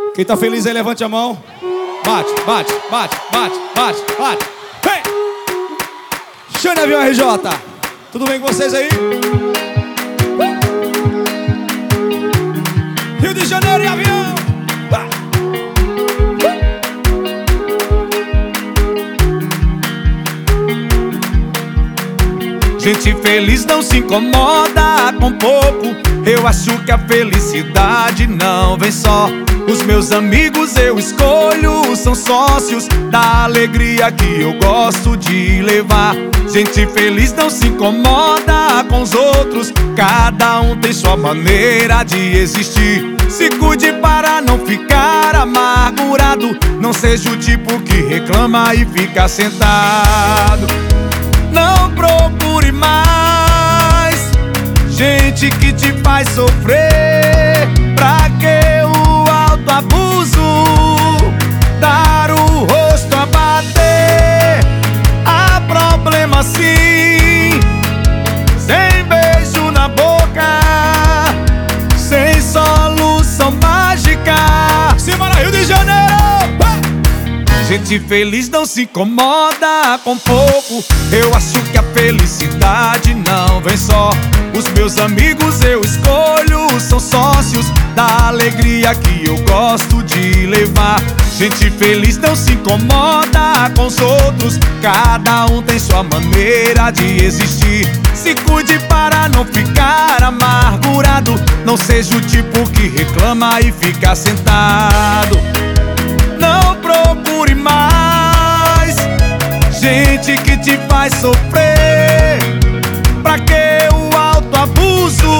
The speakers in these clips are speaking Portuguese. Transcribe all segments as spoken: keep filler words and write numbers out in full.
Quem tá feliz aí, levante a mão. Bate, bate, bate, bate, bate, bate. Vem! Xande Avião R J. Tudo bem com vocês aí? Rio de Janeiro e Avião. Gente feliz não se incomoda com pouco. Eu acho que a felicidade não vem só. Os meus amigos eu escolho, são sócios da alegria que eu gosto de levar. Gente feliz não se incomoda com os outros. Cada um tem sua maneira de existir. Se cuide para não ficar amargurado. Não seja o tipo que reclama e fica sentado. Não procure mais gente que te faz sofrer. Pra que o autoabuso? Dar o rosto a bater. Há problema sim, sem beijo na boca, sem solução mágica. Simbora, Rio de Janeiro! Gente feliz não se incomoda com pouco. Eu acho que a felicidade não vem só. Os meus amigos eu escolho, são sócios da alegria que eu gosto de levar. Gente feliz não se incomoda com os outros. Cada um tem sua maneira de existir. Se cuide para não ficar amargurado. Não seja o tipo que reclama e fica sentado. Não procure mais gente que te faz sofrer. Pra que o autoabuso?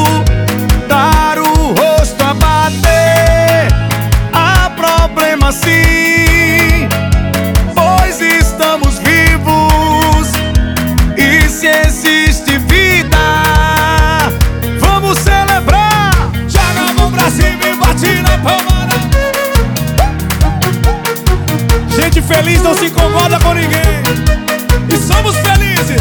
Dar o rosto a bater. Há problema sim, pois estamos vivos. E se existe vida, vamos celebrar. Joga a mão pra cima e bate na palma. Gente feliz não se incomoda com ninguém. E somos felizes.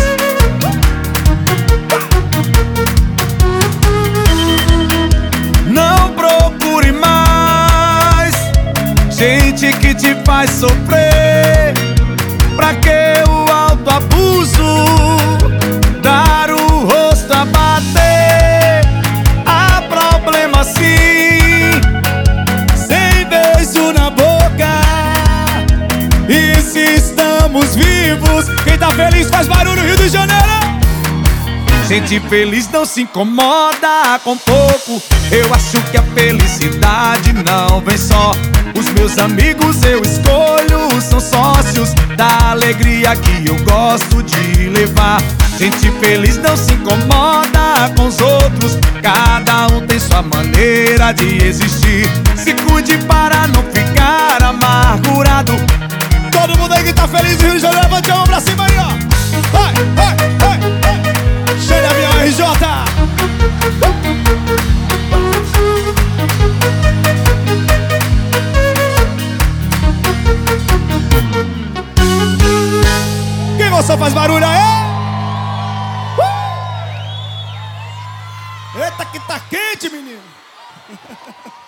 Não procure mais gente que te faz sofrer. Pra que o autoabuso? Dar o rosto a bater. Há problema sim, sem beijo na boca. E se estamos vivos? Quem tá feliz faz barulho, Rio de Janeiro! Gente feliz não se incomoda com pouco. Eu acho que a felicidade não vem só. Os meus amigos eu escolho, são sócios da alegria que eu gosto de levar. Gente feliz não se incomoda com os outros. Cada um tem sua maneira de existir. Se cuide para não ficar amargurado. Todo mundo aí que tá feliz no Rio de Janeiro, levante a mão pra cima aí, ó. Vai, vai, vai, vai. Xande Avião R J. Quem você faz barulho aí? Uh! Eita que tá quente, menino.